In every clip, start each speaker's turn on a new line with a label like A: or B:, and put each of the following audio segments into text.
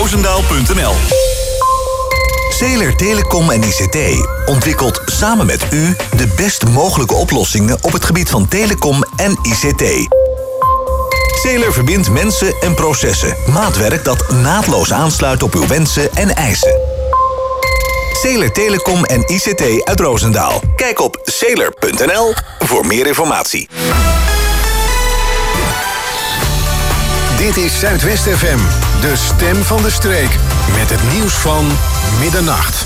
A: Roosendaal.nl. Zeeler Telecom en ICT ontwikkelt samen met u de best mogelijke oplossingen op het gebied van telecom en ICT. Zeeler verbindt mensen en processen. Maatwerk dat naadloos aansluit op uw wensen en eisen. Zeeler Telecom en ICT uit Roosendaal. Kijk op zeeler.nl voor meer informatie.
B: Dit is Zuidwest FM, de stem van de streek. Met het nieuws van middernacht.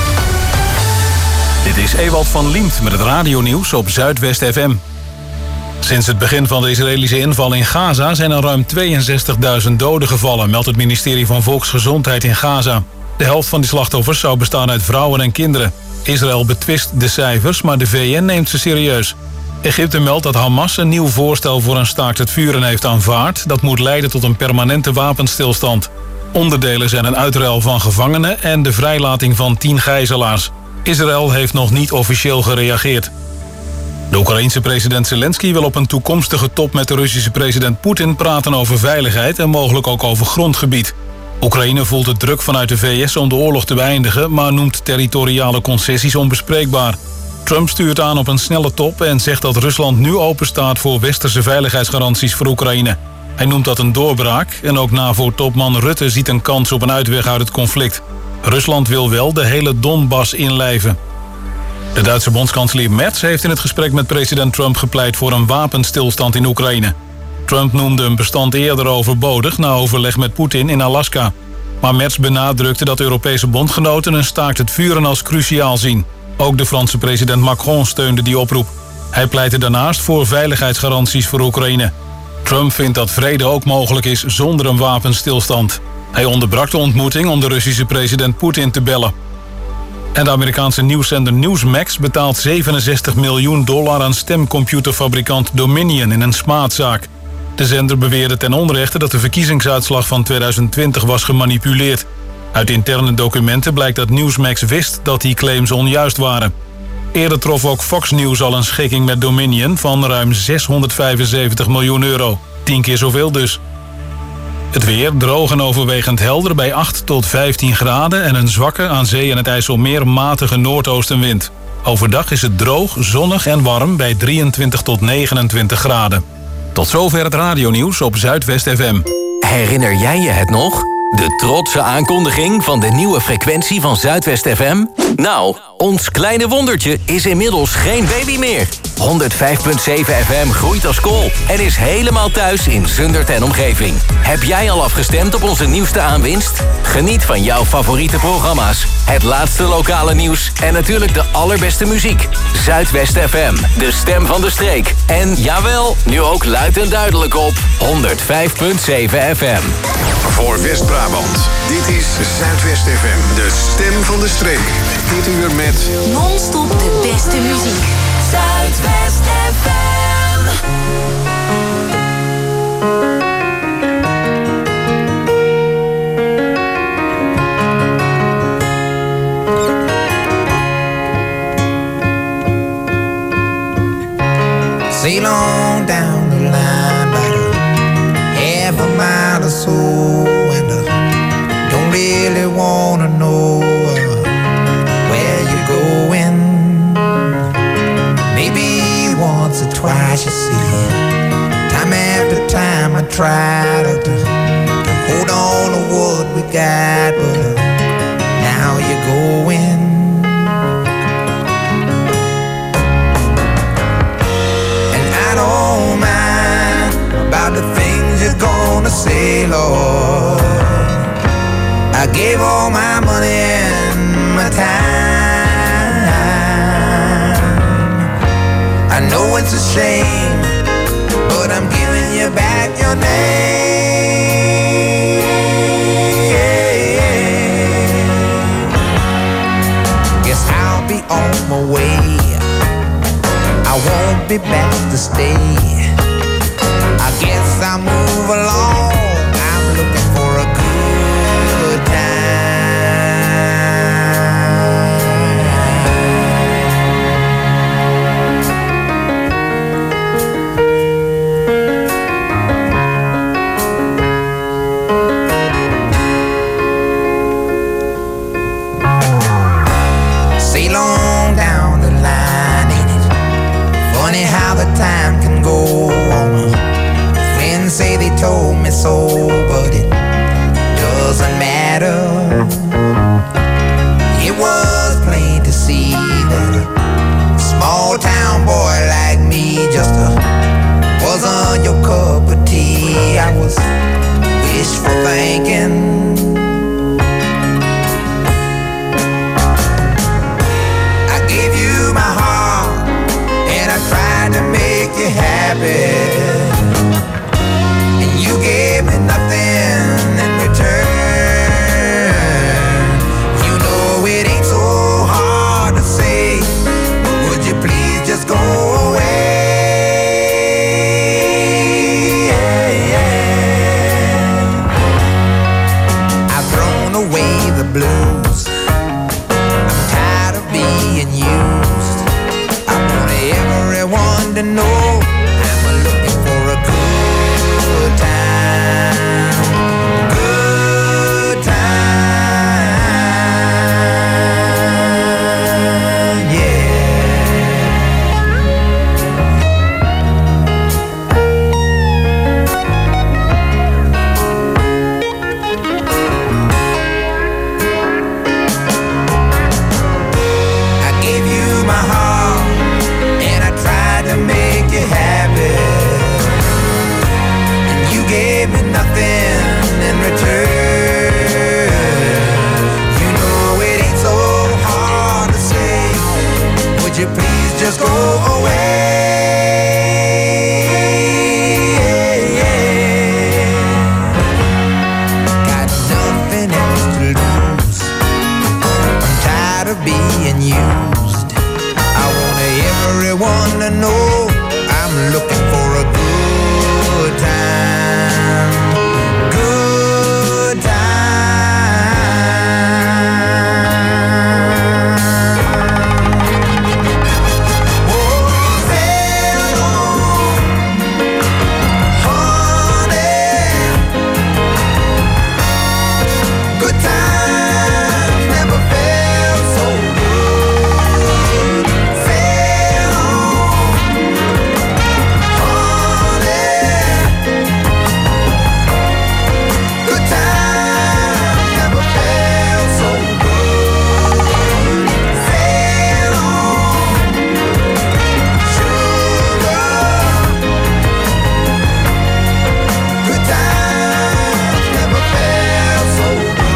C: Dit is Ewald van Liemt met het radionieuws op Zuidwest FM. Sinds het begin van de Israëlische inval in Gaza zijn er ruim 62.000 doden gevallen, meldt het ministerie van Volksgezondheid in Gaza. De helft van die slachtoffers zou bestaan uit vrouwen en kinderen. Israël betwist de cijfers, maar de VN neemt ze serieus. Egypte meldt dat Hamas een nieuw voorstel voor een staakt het vuren heeft aanvaard. Dat moet leiden tot een permanente wapenstilstand. Onderdelen zijn een uitruil van gevangenen en de vrijlating van 10 gijzelaars. Israël heeft nog niet officieel gereageerd. De Oekraïense president Zelensky wil op een toekomstige top met de Russische president Poetin praten over veiligheid en mogelijk ook over grondgebied. Oekraïne voelt de druk vanuit de VS om de oorlog te beëindigen, maar noemt territoriale concessies onbespreekbaar. Trump stuurt aan op een snelle top en zegt dat Rusland nu openstaat voor westerse veiligheidsgaranties voor Oekraïne. Hij noemt dat een doorbraak en ook NAVO-topman Rutte ziet een kans op een uitweg uit het conflict. Rusland wil wel de hele Donbass inlijven. De Duitse bondskanselier Merz heeft in het gesprek met president Trump gepleit voor een wapenstilstand in Oekraïne. Trump noemde een bestand eerder overbodig na overleg met Poetin in Alaska. Maar Merz benadrukte dat Europese bondgenoten een staakt het vuren als cruciaal zien. Ook de Franse president Macron steunde die oproep. Hij pleitte daarnaast voor veiligheidsgaranties voor Oekraïne. Trump vindt dat vrede ook mogelijk is zonder een wapenstilstand. Hij onderbrak de ontmoeting om de Russische president Poetin te bellen. En de Amerikaanse nieuwszender Newsmax betaalt $67 miljoen aan stemcomputerfabrikant Dominion in een smaadzaak. De zender beweerde ten onrechte dat de verkiezingsuitslag van 2020 was gemanipuleerd. Uit interne documenten blijkt dat Newsmax wist dat die claims onjuist waren. Eerder trof ook Fox News al een schikking met Dominion van ruim €675 miljoen. 10 keer zoveel dus. Het weer droog en overwegend helder bij 8 tot 15 graden... en een zwakke, aan zee en het IJsselmeer matige noordoostenwind. Overdag is het droog, zonnig en warm bij 23 tot 29 graden. Tot zover het radionieuws op Zuidwest FM.
D: Herinner jij je het nog? De trotse aankondiging van de nieuwe frequentie van Zuidwest FM? Nou, ons kleine wondertje is inmiddels geen baby meer. 105.7 FM groeit als kool en is helemaal thuis in Zundert en omgeving. Heb jij al afgestemd op onze nieuwste aanwinst? Geniet van jouw favoriete programma's, het laatste lokale nieuws en natuurlijk de allerbeste muziek. Zuidwest FM, de stem van de streek. En jawel, nu ook luid en duidelijk op 105.7 FM.
B: Voor West-Brabant, dit is Zuidwest FM, de stem van de streek. Dit uur met
E: non-stop de beste muziek. Zuidwest FM.
F: Sail on down the line by the half a mile or so, and don't really wanna know where you're going. Maybe once or twice you see, time after time I try to hold on to what we got, but now you're going. And I don't mind about the things you're gonna say, Lord. I gave all my money and my time. I know it's a shame, but I'm giving you back your name. Guess I'll be on my way. I won't be back to stay. I guess I'll move along. I'm looking for a good time. me so, but it doesn't matter. It was plain to see that a small town boy like me just wasn't your cup of tea. I was wishful thinking. I gave you my heart and I tried to make you happy, and you gave me nothing in return. You know it ain't so hard to say, but would you please just go away? I've thrown away the blues. I'm tired of being used. I want everyone to know I'm looking for a good time. Good time, I gave you my heart and I tried to make you happy, and you gave me nothing in return. You know it ain't so hard to say, would you please just go away? Got nothing else to lose. I'm tired of being used. I want everyone to know I'm looking for a good time. Good time. Oh, sail on, honey. Good times never felt so good. Sail on, honey. Good times never felt so good. Sail on, sugar. Good times never felt so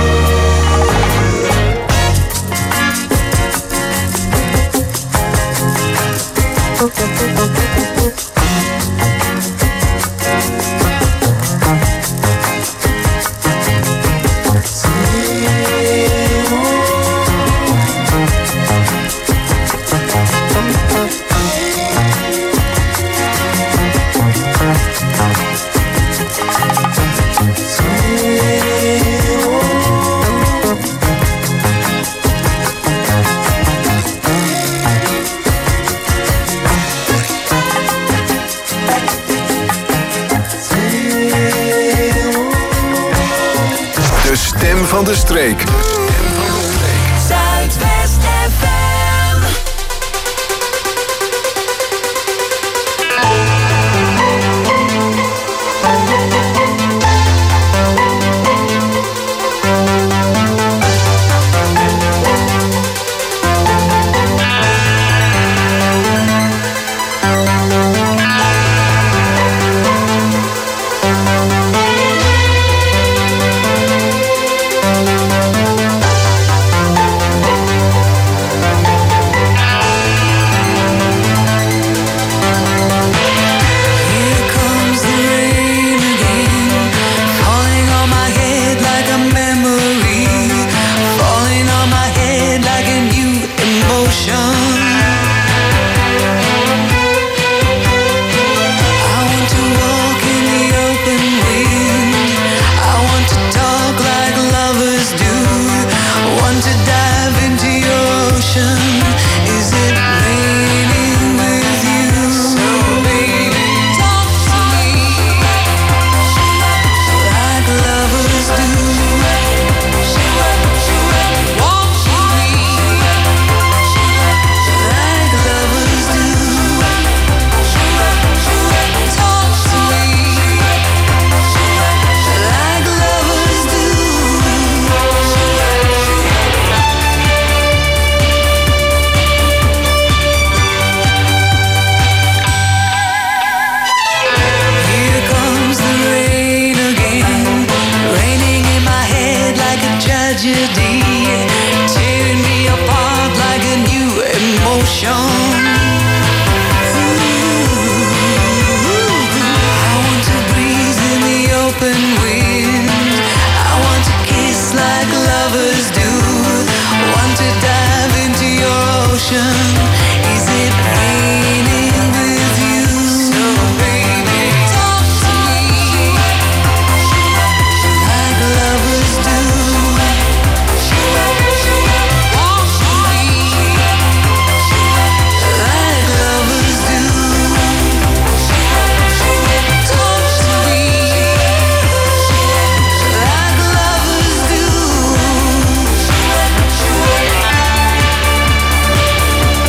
B: De stem van de streek.
E: Zuidwest FM. tragedy, tearing me apart like a new emotion. I want to breathe in the open wind. I want to kiss like lovers do. Want to dive into your ocean. Is it raining with you? So baby, talk to me like lovers do. Talk to me like lovers do. Talk to me like lovers do.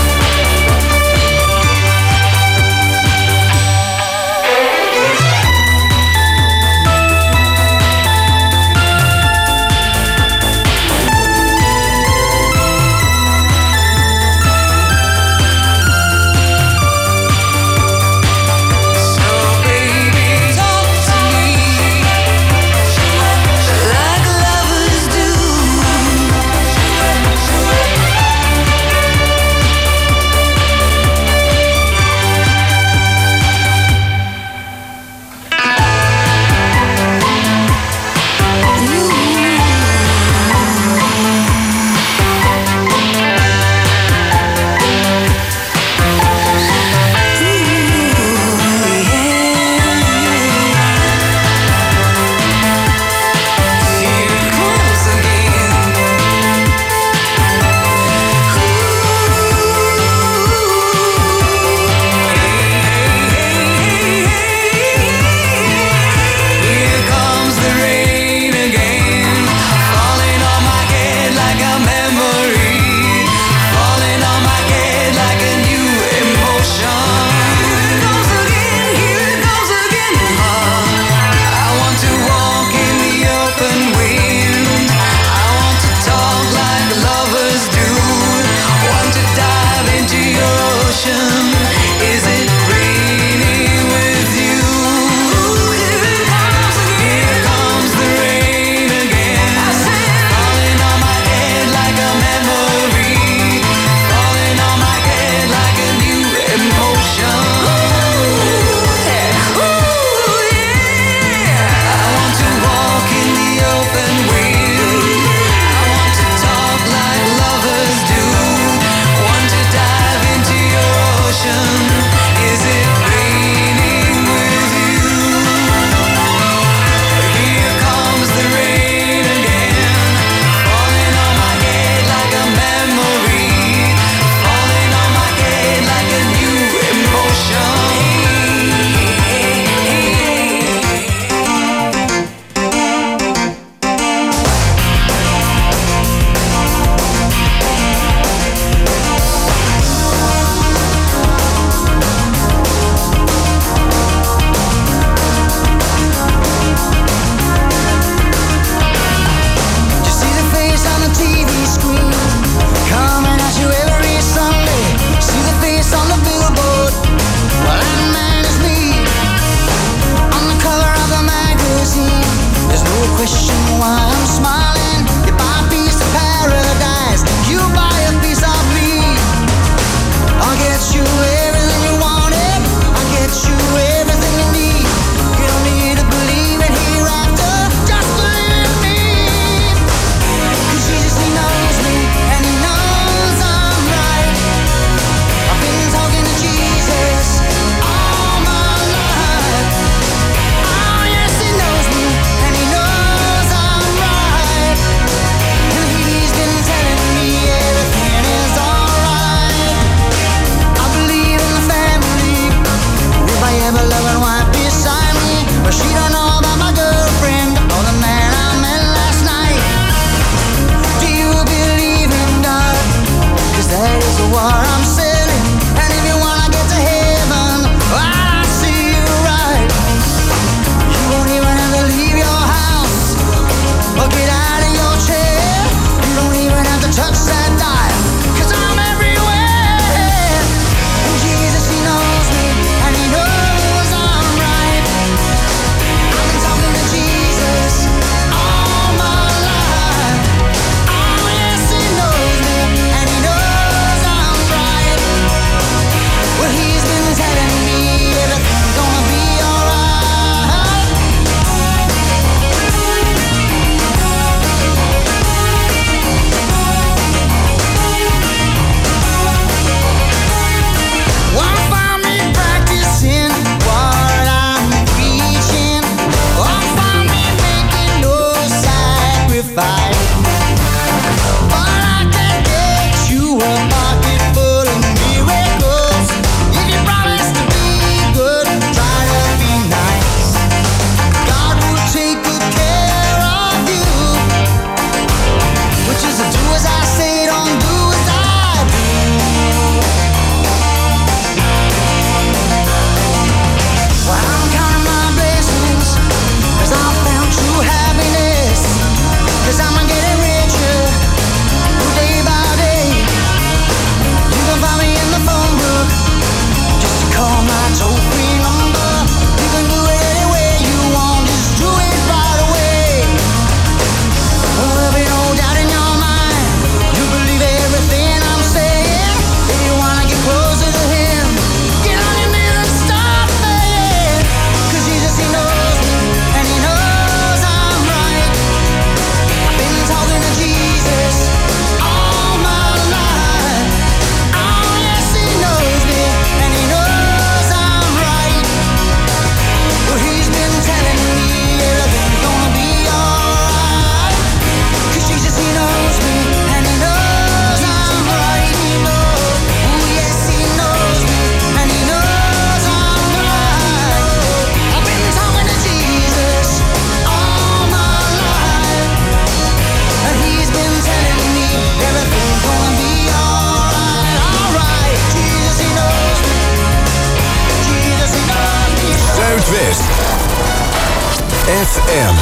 B: FM.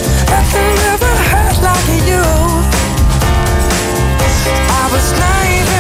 G: Nothing ever hurt like you. I was naive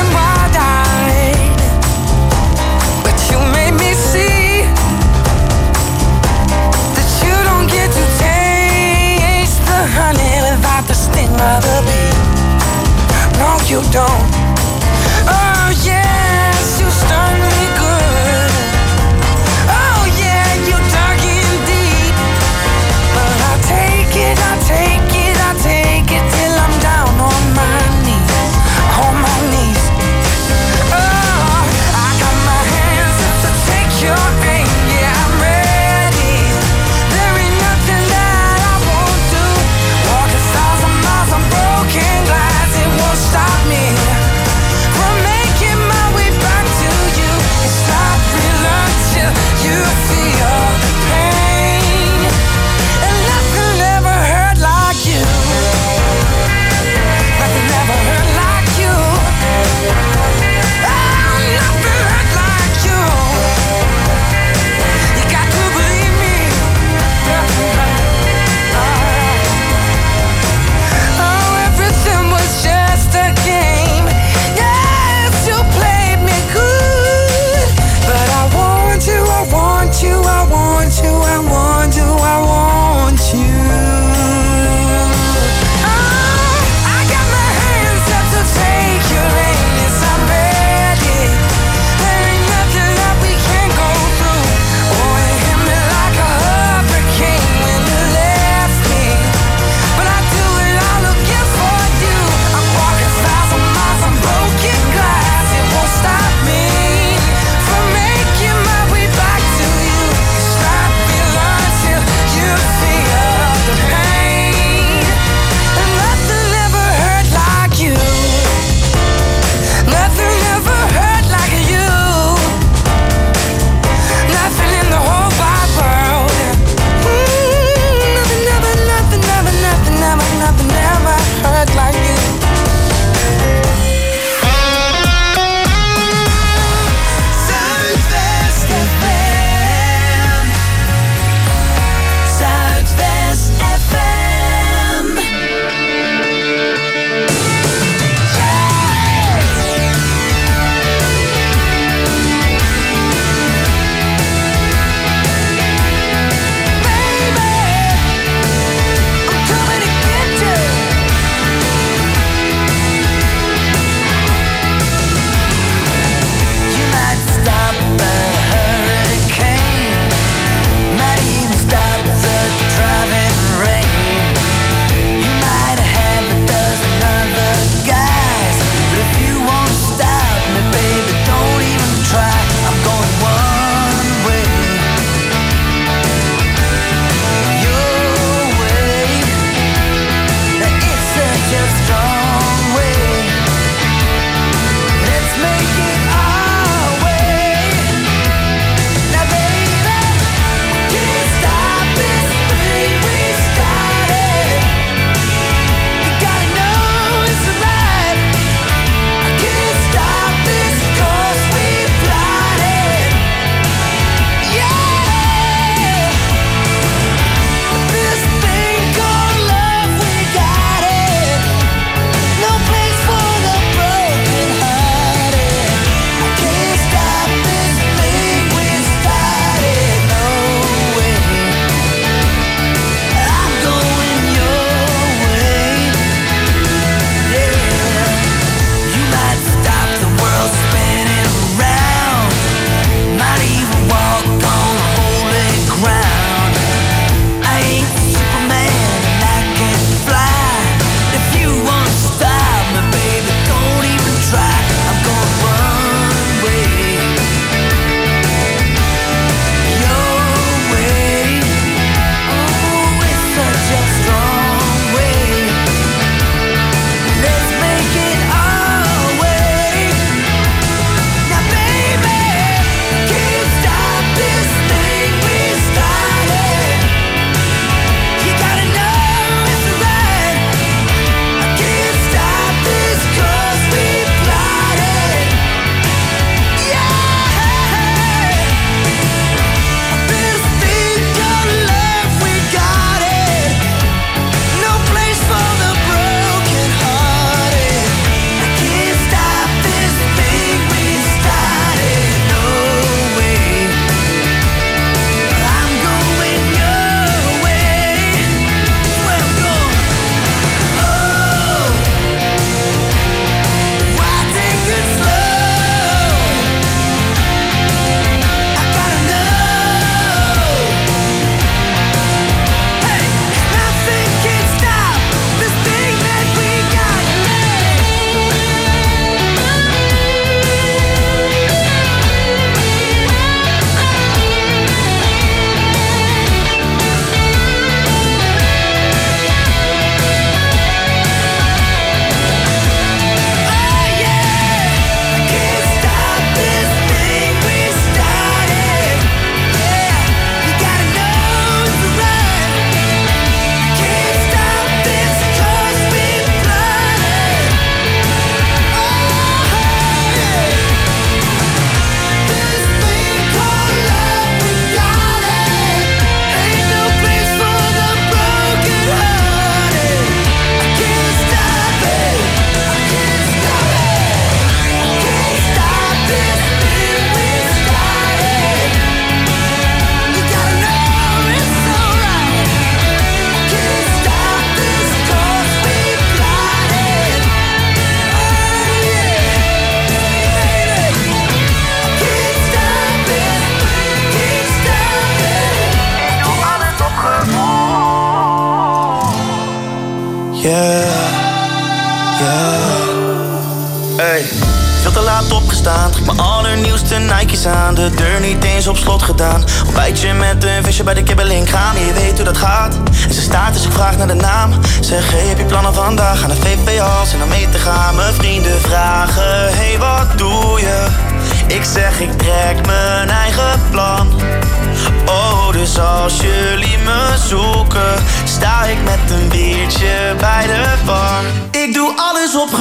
G: Hey, veel te laat opgestaan. Trek mijn allernieuwste Nike's aan. De deur niet eens op slot gedaan. Ontbijtje met een visje bij de kibbeling kraan. Je weet hoe dat gaat. En ze staat dus ik vraag naar de naam. Zeg, hey, heb je plannen vandaag? Aan de VVA's en dan mee te gaan. Mijn vrienden vragen, hey, wat doe je? Ik zeg, ik trek mijn eigen plan. Oh, dus als jullie me zoeken, sta ik met een biertje bij de bar. Ik doe alles op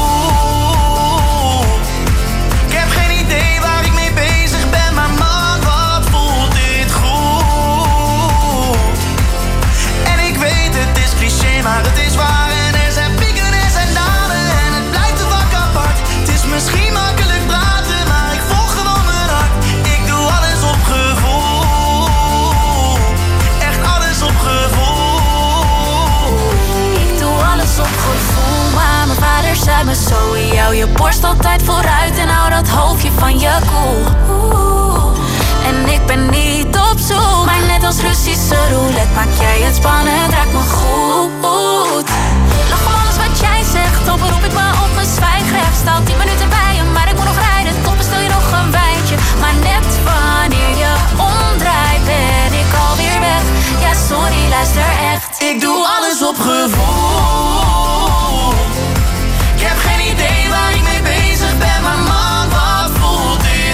G: gevoel. Ik heb geen idee waar ik mee bezig ben, maar man, wat voelt dit goed. En ik weet, het is cliché, maar het is waar. En er zijn pieken en er zijn dalen en het blijft te vak apart. Het is misschien makkelijk praten, maar ik volg gewoon mijn hart. Ik doe alles op gevoel. Echt alles op gevoel.
H: Ik doe alles op gevoel, maar mijn vader zei me zo. Jou je borst altijd vooruit en hou dat hoofdje van je koel. En ik ben niet op zoek, maar net als Russische roulette maak jij het spannend, raakt me goed. Lach om alles wat jij zegt, dan beroep ik me op mijn zwijgrecht. Sta 10 minuten bij je, maar ik moet nog rijden. Toch bestel je nog een wijntje, maar net wanneer je omdraait ben ik alweer weg. Ja sorry, luister echt.
G: Ik doe alles op gevoel. Ik heb geen idee waar ik mee bezig ben, maar man, wat voelt dit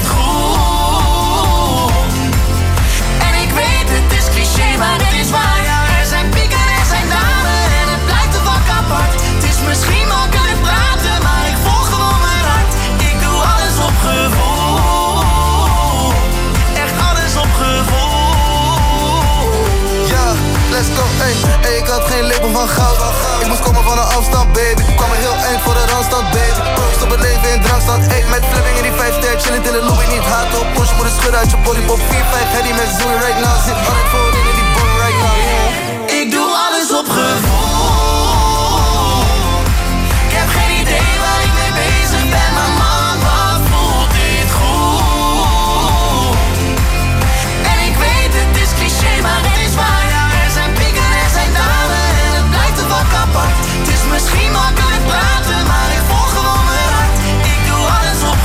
G: goed. En ik weet, het is cliché, maar het is waar. Ja, er zijn pieken en er zijn dalen en het blijft te vak apart. Het is misschien makkelijk praten, maar ik volg gewoon mijn hart. Ik doe alles op gevoel. Echt alles op gevoel.
I: Ja, let's go, ey. Ik had geen label van goud. Ik moest komen van een afstand, baby. Kwam er heel eind voor de randstad, baby. Proost op het leven in drankstad. Ey, met Fleming in die 5-ster. Chillend in de Louis, niet haat op. Push, moet een schudden uit je bodybop. 4-5, heady met Zoe right now. Zit altijd voorin in die boom right now, yeah.
G: Ik doe alles op gevoel. Ik heb geen idee waar ik mee bezig ben, maar man, wat voelt dit goed. En ik weet, het is cliché, maar het is waar. Ja, er zijn pieken en er zijn dalen en het blijft te vak apart. Het is misschien makkelijk praten, maar ik volg gewoon mijn hart. Ik doe alles op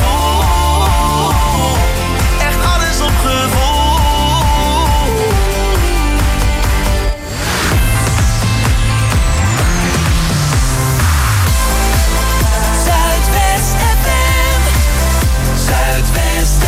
G: gevoel. Echt alles op gevoel.
H: Zuidwest FM.
G: Zuidwest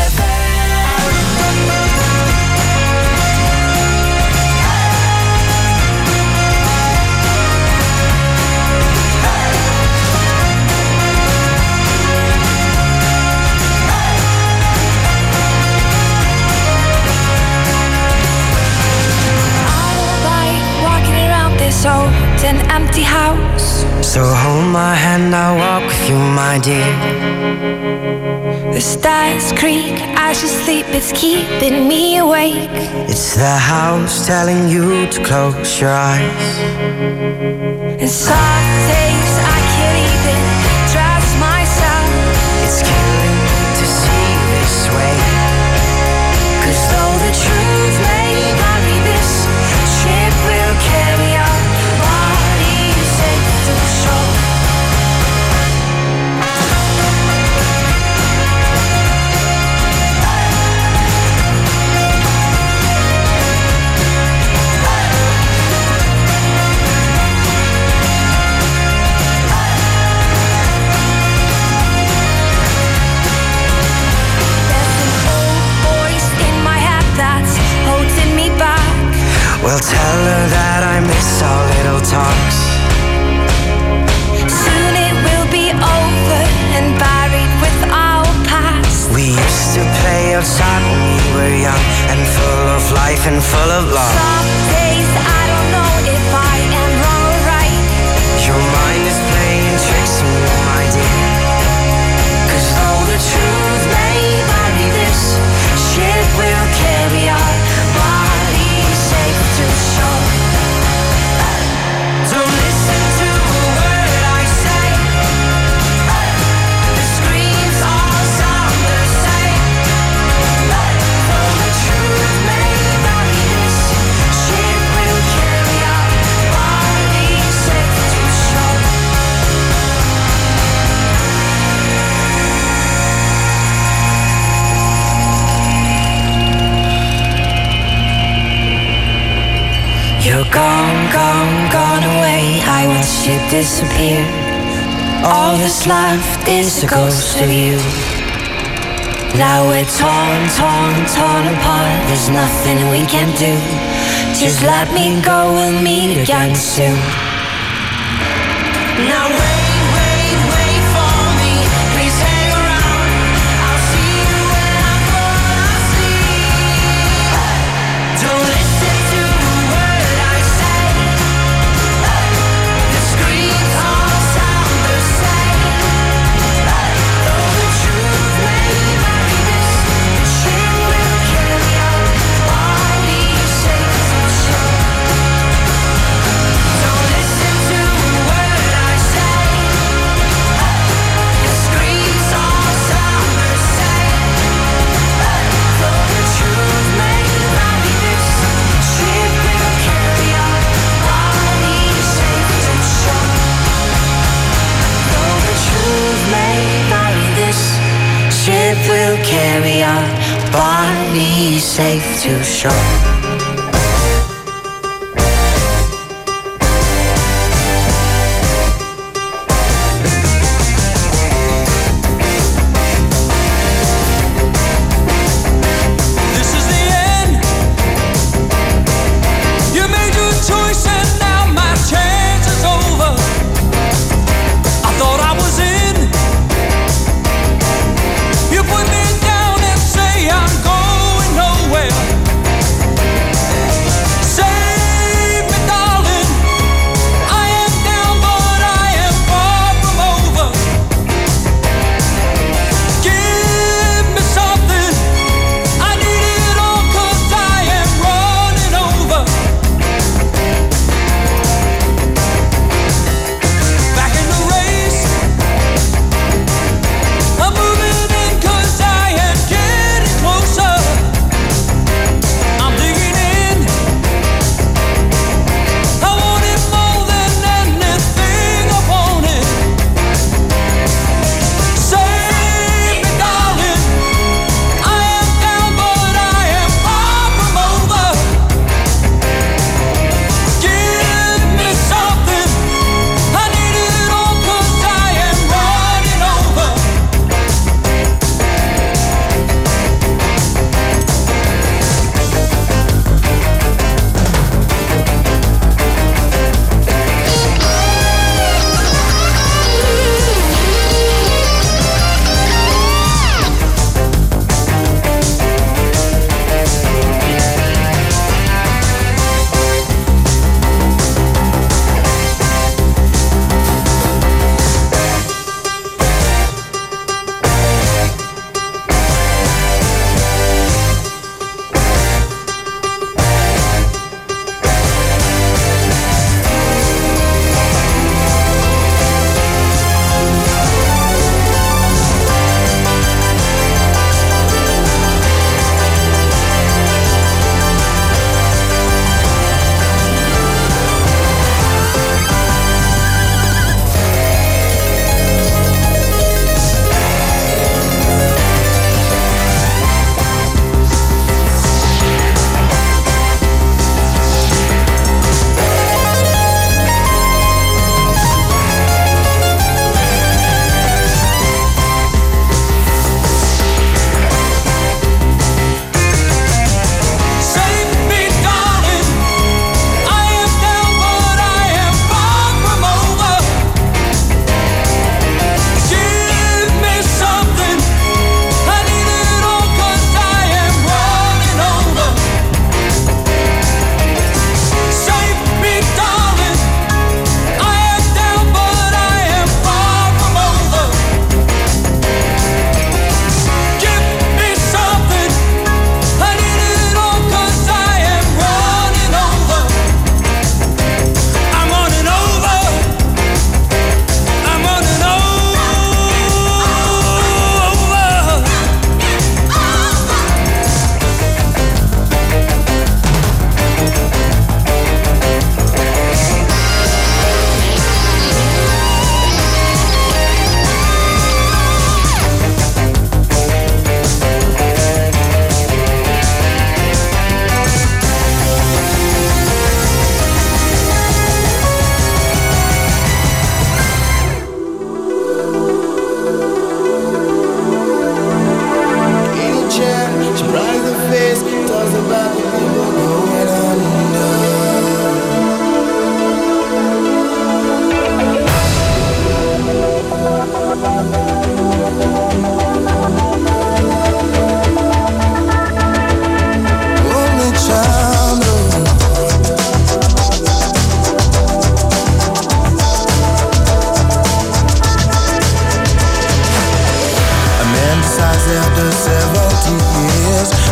H: This old and empty house.
J: So hold my hand, I'll walk with you, my dear.
H: The stars creak as you sleep, it's keeping me awake.
J: It's the house telling you to close your eyes.
H: And some days I can't even trust myself.
J: It's killing me to see this way. 'Cause though the truth may vary, this ship will carry our bodies safe to shore. Well, tell her that I miss our little talks.
H: Soon it will be over and buried with our past.
J: We used to play outside when we were young and full of life and full of love.
H: Some days I don't know if I am wrong or right.
J: Your mind is playing tricks on you, my dear. 'Cause though the truth may vary, this ship will carry our bodies safe to shore. Don't listen to a word I say. The screams all sound the same. Though the truth may vary, this ship will carry our bodies safe to You're gone, gone, gone away. I watched you disappear. All that's left is a ghost of you. Now we're torn, torn, torn apart. There's nothing we can do. Just let me go, we'll meet again soon. Now wait, wait, wait for me. Please hang around. I'll see you when I'm gone, I'll sleep. Don't listen to a word I say. The screams all sound the same. Though the truth may vary, this ship will carry our bodies safe to shore. Don't listen to a word I say. The screams all sound the same. Though the truth may vary, this ship will carry our bodies safe to shore. Though the truth may vary, this ship will carry our bodies safe to shore.
K: This is the end. You made your choice and now my chance is over. I thought I was in. You put me down and say I'm going nowhere.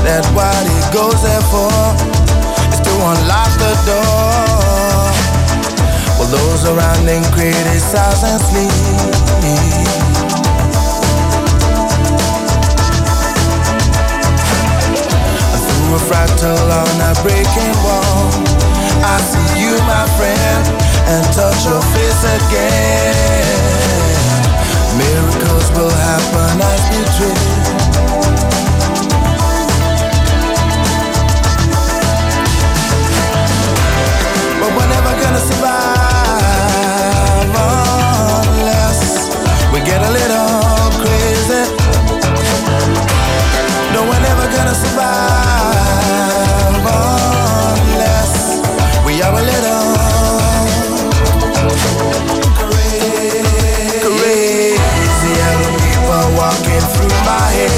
I: that what he goes there for is to unlock the door. While those around him criticize and sleep. A fractal on a breaking wall, I see you, my friend, and touch your face again. Miracles will happen as we dream. But we're never gonna survive unless we get a little crazy. No, we're never gonna survive unless we are a little crazy. Young people walking through my head.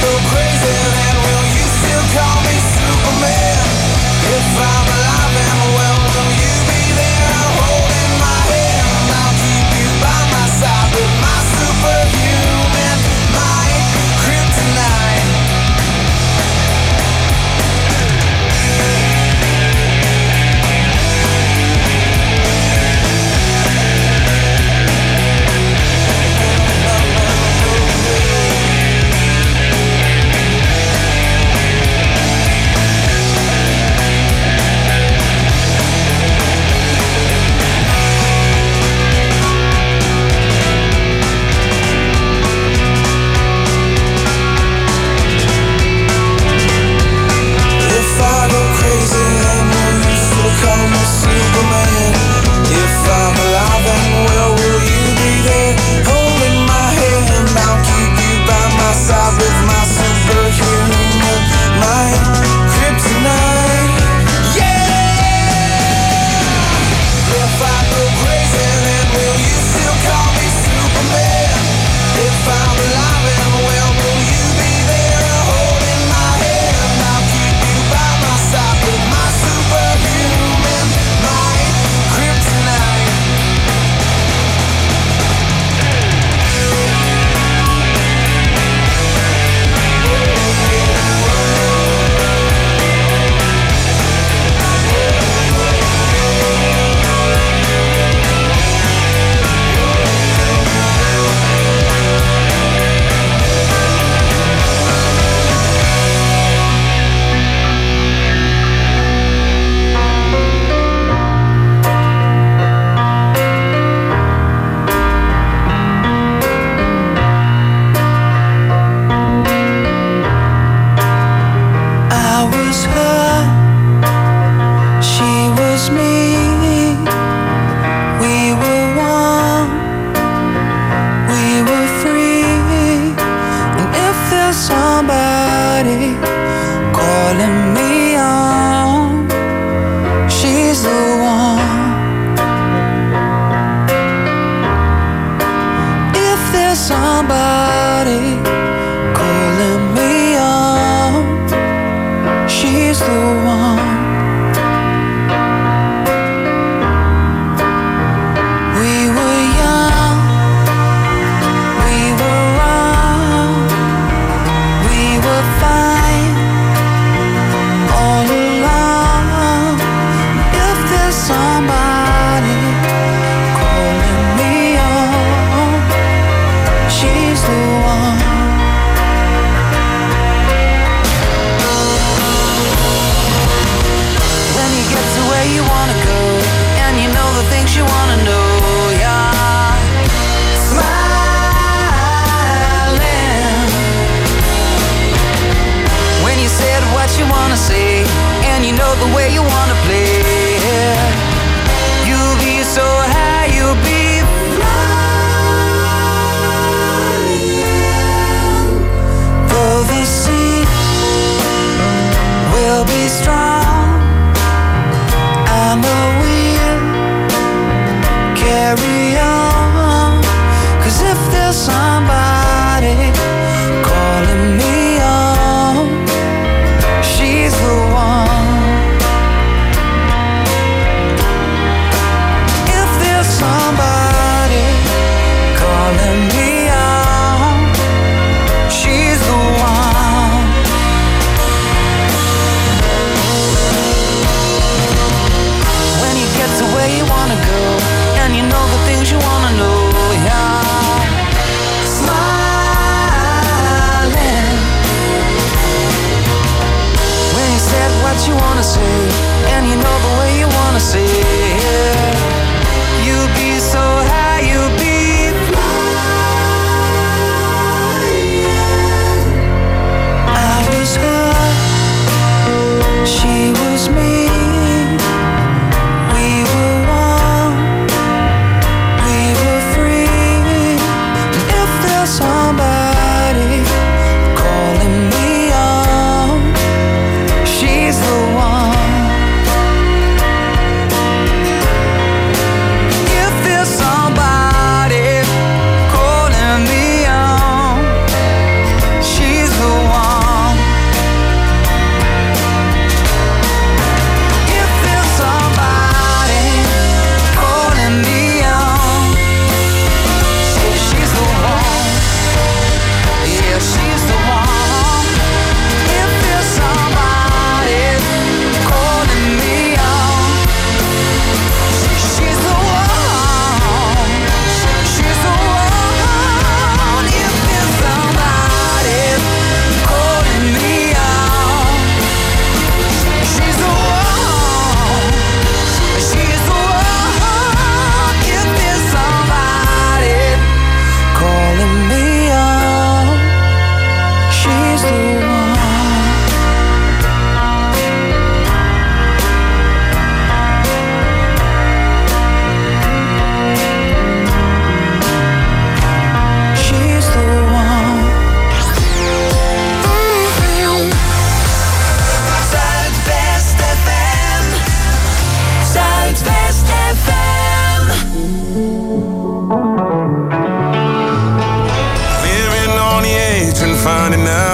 F: go crazy, then will you still call me Superman? If I'm alive and well, will you be there holding my hand? I'll keep you by my side with my superhuman might, kryptonite.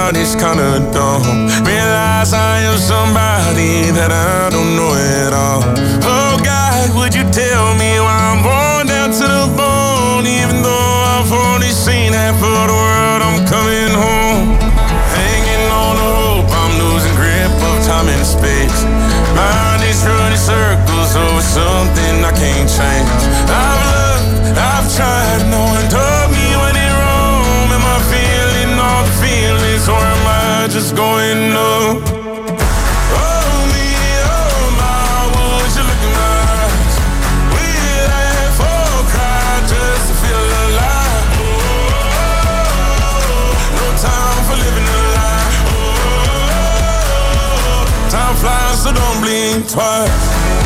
L: out, it's kinda dumb. Realize I am somebody that I don't know at all. Oh God, would you tell me why I'm worn down to the bone? Even though I've only seen half of the world, I'm coming home. Hanging on the hope, I'm losing grip of time and space. Mind is running circles over something I can't change. I've loved, I've tried, no one told me when it wrong. Am I feeling all the feelings, or am I just going numb? Oh me, oh my, would you look in my eyes? We laugh or cry just to feel alive. No time for living a lie. Time flies, so don't blink twice.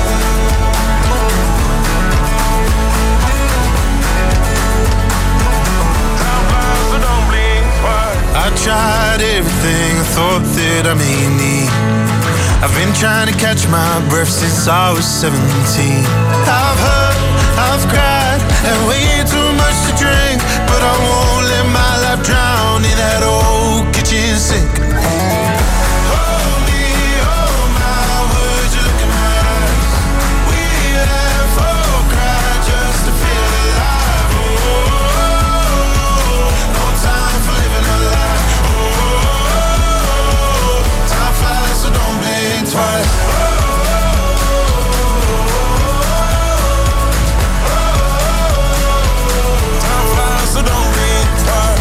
M: I tried everything I thought that I may need. I've been trying to catch my breath since I was 17. I've hurt, I've cried, and way too much to drink, but I won't let my life drown in that old kitchen sink. Hold me, oh my, would you look in my eyes? We laugh or cry just to feel alive. Oh, no time for living a lie. So don't blink twice. Time flies, so don't blink twice.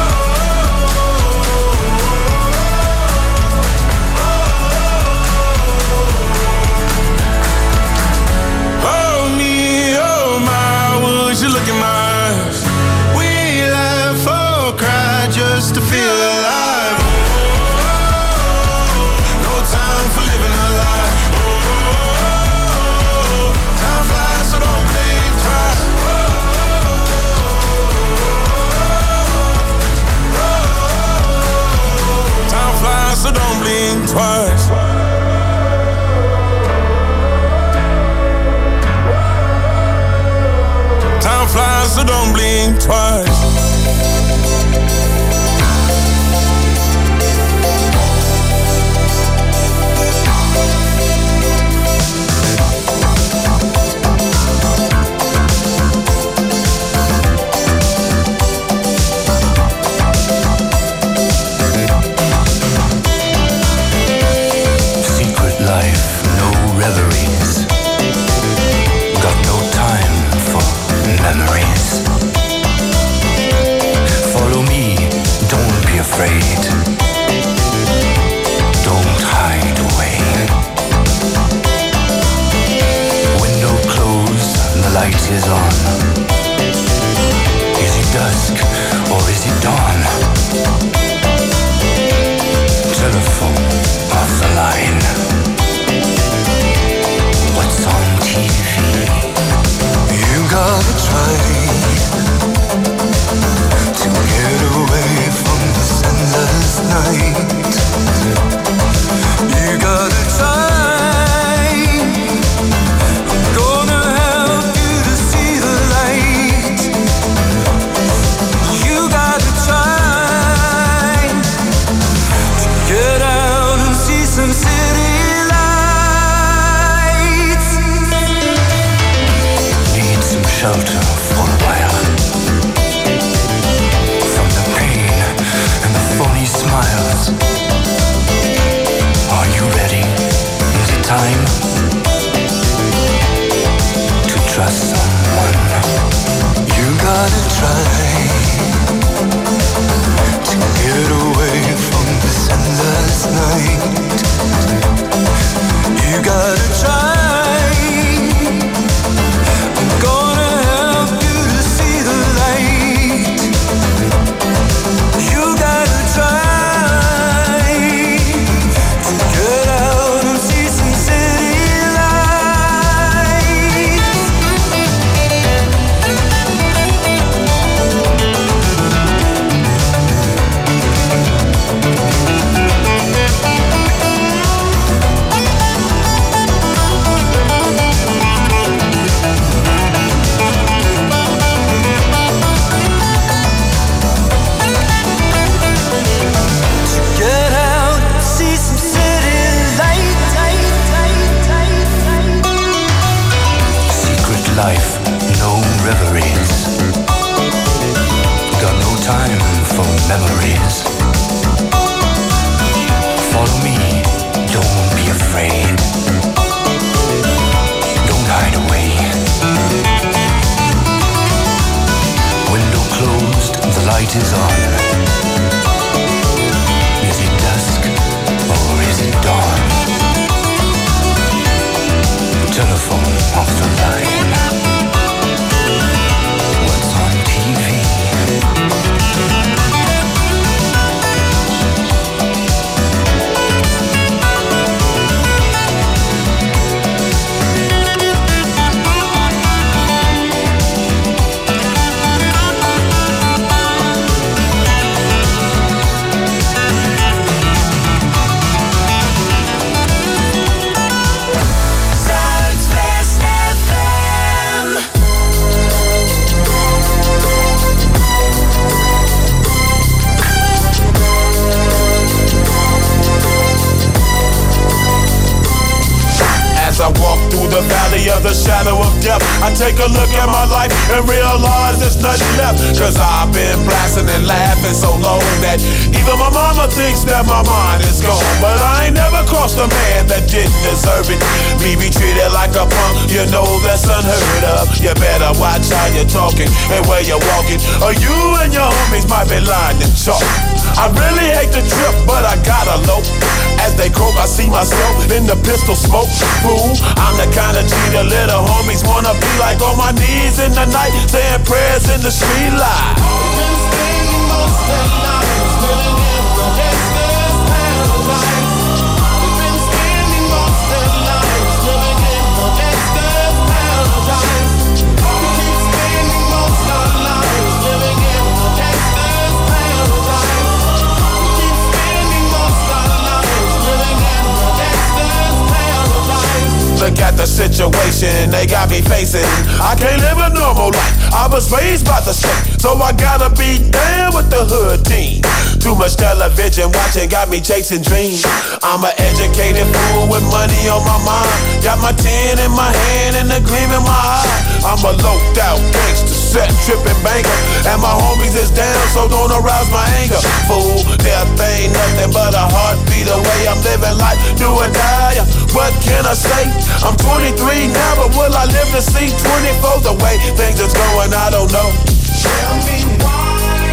M: Oh me, oh my, would you look in my eyes? We laugh or cry just to feel alive. Time for living a lie. Time flies, so don't blink twice. Time flies, so don't blink twice. Time flies, so don't blink twice.
N: Reveries, got no time for memories. Follow me, don't be afraid. Don't hide away. Window closed, the light is on. Is it dusk or is it dawn? Telephone off the line. What's on TV?
M: You gotta try to get away from this endless night. You gotta try. I'm gonna help you to see the light. You gotta try to get out and see some city.
N: Shelter for a while from the pain and the phony smiles. Are you ready? Is it time to trust someone?
M: You gotta try to get away from this endless night. You gotta try.
N: memories. Follow me, don't be afraid. Don't hide away. Window closed, the light is on. Is it dusk or is it dawn? Telephone off the line. What's on TV?
L: As I walk through the valley of the shadow of death, I take a look at my life and realize there's nothing left. Cause I've been blasting and laughing so long that even my mama thinks that my mind is gone. But I ain't never crossed a man that didn't deserve it. Me be treated like a punk, you know that's unheard of. You better watch how you're talking and where you're walking, or you and your homies might be lying to chalk. I really hate the trip, but I gotta lope. As they croak, I see myself in the pistol smoke. Fool, I'm the kind of G the little homies wanna be like, on my knees in the night, saying prayers in the street light. We've been spending most of the night living in the gangster's paradise. We've been spending most of the night living in the gangster's paradise. We keep spending most of the night living in the gangster's paradise. We keep spending most of the night living in the gangster's paradise. Look at the situation they got me facing. I can't live a normal life. I was raised by the state, so I gotta be down with the hood team. Too much television watching got me chasing dreams. I'm an educated fool with money on my mind. Got my 10 in my hand and a gleam in my eye. I'm a loped out gangster, set tripping banker, and my homies is down, so don't arouse my anger. Fool, death ain't nothing but a heartbeat away. I'm living life, do or die. What can I say? I'm 23 now, but will I live to see 24? The way things is going, I don't know. Tell me why